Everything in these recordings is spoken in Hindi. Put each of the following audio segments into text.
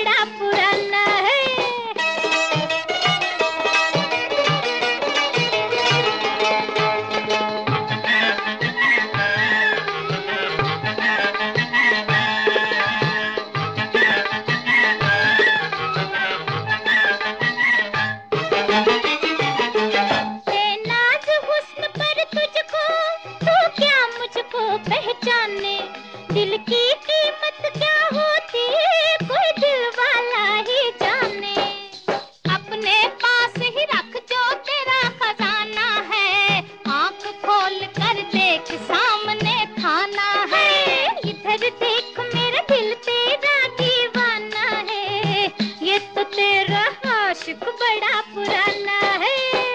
बड़ा पुराना है। नाज हुस्न पर तुझको तू क्या मुझको पहचाने, दिल की कीमत क्या होती है कोई दिल वाला ही जाने। अपने पास ही रख जो तेरा खजाना है, आंख खोल कर देख सामने खाना है। इधर देख मेरा दिल तेरा दीवाना है, ये तो तेरा आशिक बड़ा पुराना है।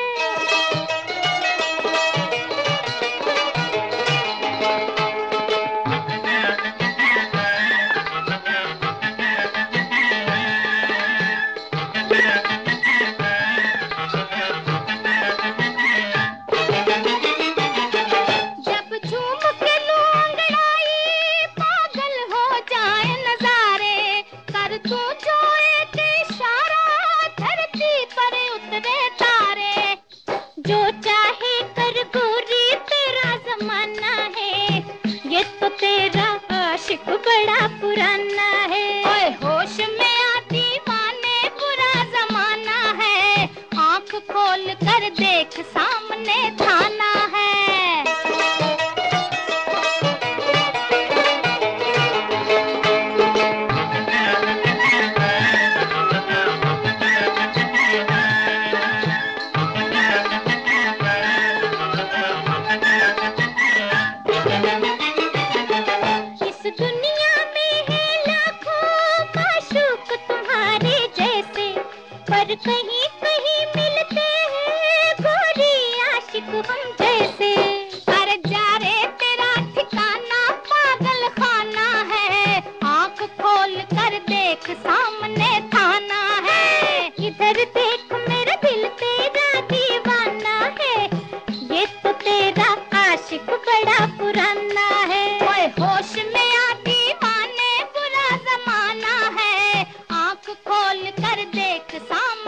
जब झूम के लूं अंगड़ाई पागल हो जाए नजारे, कर तू जो एक इशारा धरती पर उतरे तारे। जो चाहे कर गोरी तेरा जमाना है, ये तो तेरा आशिक बड़ा पुराना है। ओए होश में आ दीवाने बुरा जमाना है, आंख खोल कर देख सामने थाना है। इस दुनिया में है लाखों माशूक तुम्हारे जैसे, पर कहीं कहीं मिलते हैं गोरी आशिक हम जैसे। अरे जा रे तेरा ठिकाना पागल खाना है, आंख खोल कर देख सामने थाना है। इधर देख मेरा दिल तेरा दीवाना है, ये तो तेरा आशिक बड़ा पुराना है। ओए होश में आ दीवाने बुरा जमाना है, आंख खोल कर देख सामने